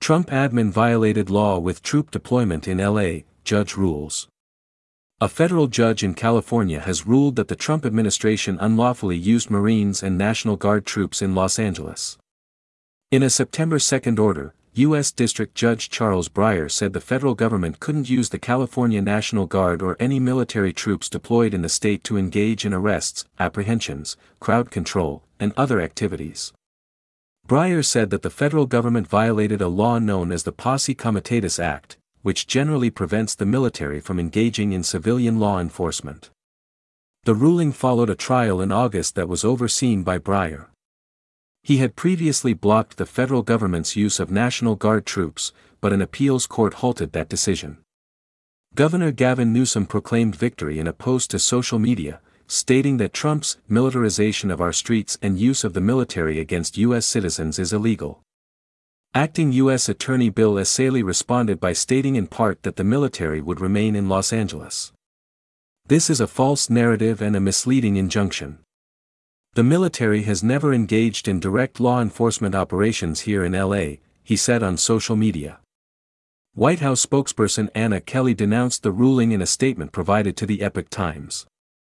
Trump admin violated law with troop deployment in LA, judge rules. A federal judge in California has ruled that the Trump administration unlawfully used Marines and National Guard troops in Los Angeles. In a September 2 order, U.S. District Judge Charles Breyer said the federal government couldn't use the California National Guard or any military troops deployed in the state to engage in arrests, apprehensions, crowd control, and other activities. Breyer said that the federal government violated a law known as the Posse Comitatus Act, which generally prevents the military from engaging in civilian law enforcement. The ruling followed a trial in August that was overseen by Breyer. He had previously blocked the federal government's use of National Guard troops, but an appeals court halted that decision. Governor Gavin Newsom proclaimed victory in a post to social media, stating that Trump's militarization of our streets and use of the military against U.S. citizens is illegal. Acting U.S. Attorney Bill Essayli responded by stating in part that the military would remain in Los Angeles. This is a false narrative and a misleading injunction. The military has never engaged in direct law enforcement operations here in LA, he said on social media. White House spokesperson Anna Kelly denounced the ruling in a statement provided to the Epoch Times,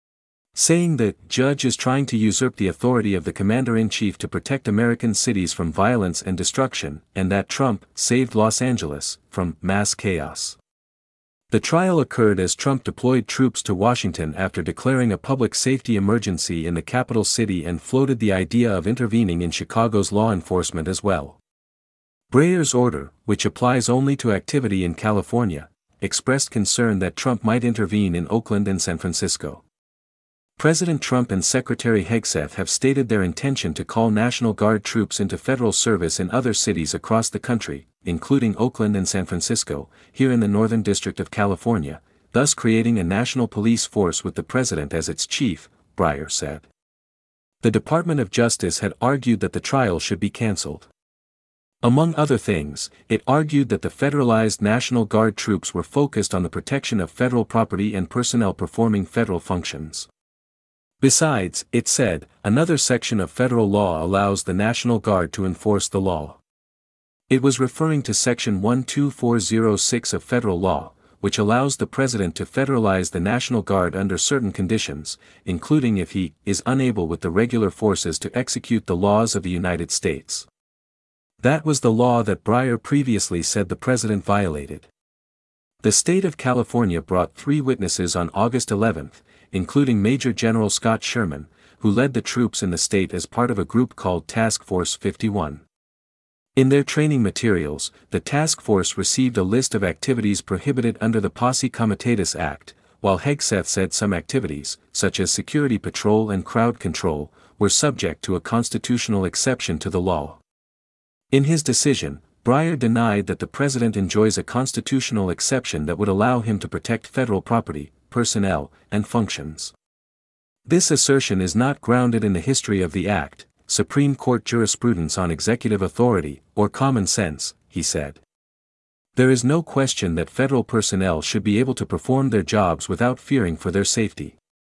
saying that the judge is trying to usurp the authority of the commander-in-chief to protect American cities from violence and destruction, and that Trump saved Los Angeles from mass chaos. The trial occurred as Trump deployed troops to Washington after declaring a public safety emergency in the capital city and floated the idea of intervening in Chicago's law enforcement as well. Breyer's order, which applies only to activity in California, expressed concern that Trump might intervene in Oakland and San Francisco. President Trump and Secretary Hegseth have stated their intention to call National Guard troops into federal service in other cities across the country, including Oakland and San Francisco, here in the Northern District of California, thus creating a national police force with the president as its chief, Breyer said. The Department of Justice had argued that the trial should be canceled. Among other things, it argued that the federalized National Guard troops were focused on the protection of federal property and personnel performing federal functions. Besides, it said, another section of federal law allows the National Guard to enforce the law. It was referring to Section 12406 of federal law, which allows the president to federalize the National Guard under certain conditions, including if he is unable with the regular forces to execute the laws of the United States. That was the law that Breyer previously said the president violated. The state of California brought 3 witnesses on August 11, including Major General Scott Sherman, who led the troops in the state as part of a group called Task Force 51. In their training materials, the task force received a list of activities prohibited under the Posse Comitatus Act, while Hegseth said some activities, such as security patrol and crowd control, were subject to a constitutional exception to the law. In his decision, Breyer denied that the president enjoys a constitutional exception that would allow him to protect federal property, personnel, and functions. This assertion is not grounded in the history of the Act, Supreme Court jurisprudence on executive authority, or common sense, he said. There is no question that federal personnel should be able to perform their jobs without fearing for their safety.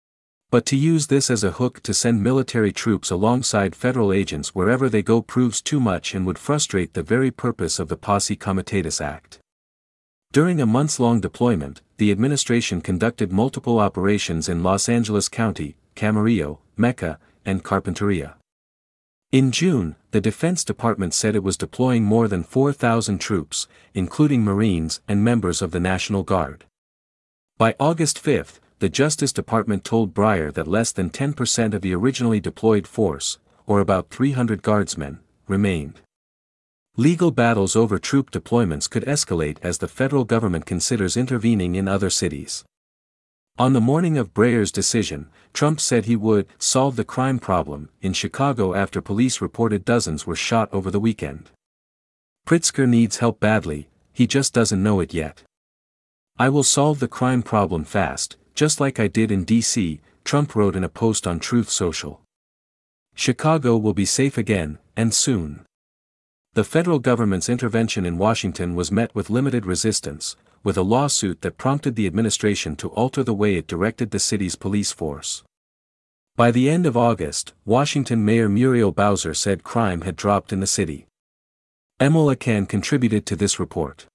But to use this as a hook to send military troops alongside federal agents wherever they go proves too much and would frustrate the very purpose of the Posse Comitatus Act. During a months-long deployment, the administration conducted multiple operations in Los Angeles County, Camarillo, Mecca, and Carpinteria. In June, the Defense Department said it was deploying more than 4,000 troops, including Marines and members of the National Guard. By August 5, the Justice Department told Breyer that less than 10% of the originally deployed force, or about 300 guardsmen, remained. Legal battles over troop deployments could escalate as the federal government considers intervening in other cities. On the morning of Breyer's decision, Trump said he would solve the crime problem in Chicago after police reported dozens were shot over the weekend. Pritzker needs help badly, he just doesn't know it yet. I will solve the crime problem fast, just like I did in D.C., Trump wrote in a post on Truth Social. Chicago will be safe again, and soon. The federal government's intervention in Washington was met with limited resistance, with a lawsuit that prompted the administration to alter the way it directed the city's police force. By the end of August, Washington Mayor Muriel Bowser said crime had dropped in the city. Emola Can contributed to this report.